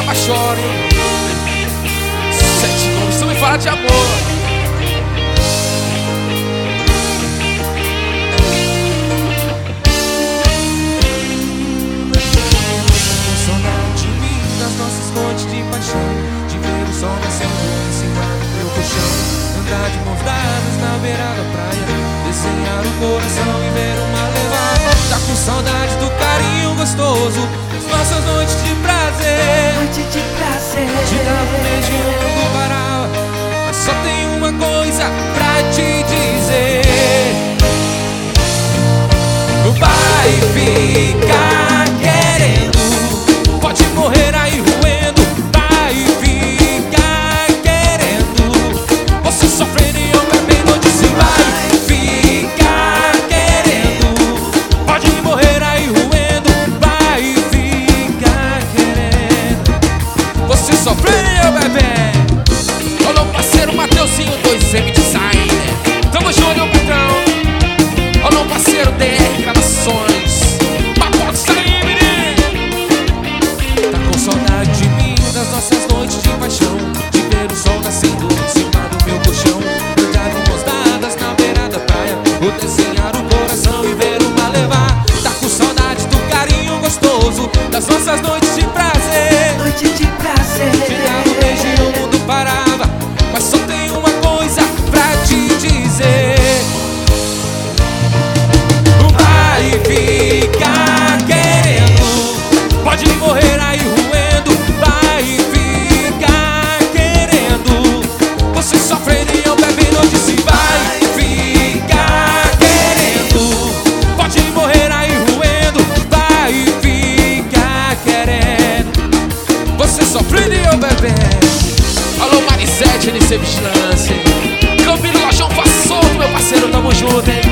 samba choro. Sete nomes, só me fala de amor. Nossas noites de paixão, de ver o sol nascendo em cima do meu colchão, andar de mãos dadas na beira da praia, desenhar o coração e ver uma levada. Tá com saudade do carinho gostoso, das nossas noites de prazer. Noite de prazer. Te dava um beijinho do varal, mas só tem uma coisa pra te dizer: vai ficar querendo, pode morrer aí roendo, vai ficar querendo, você sofrendo e eu bebendo, eu disse vai ficar querendo, pode morrer aí roendo, vai ficar querendo, você sofrendo e eu bebendo. Olha o parceiro Mateuzinho 2M Designer, tamo junto, meu patrão. Olha o parceiro DR Gravações, das nossas noites de paixão, de ver o sol nascendo em cima do meu colchão, andar de mãos dadas na beira da praia, ou desenhar o coração e ver o mar levar. Tá com saudade do carinho gostoso, das nossas noites de prazer. Noite de prazer. Te dava um beijinho, o mundo parava, mas só tem uma coisa pra te dizer: vai ficar querendo, pode morrer aí roendo, vai ficar querendo, você sofrendo e eu bebendo, eu disse vai ficar querendo, pode morrer aí roendo, vai ficar querendo, você sofrendo e eu bebendo. alô Marisete, NC Vigilância, Campino Lojão, faço solto, meu parceiro, tamo junto, hein.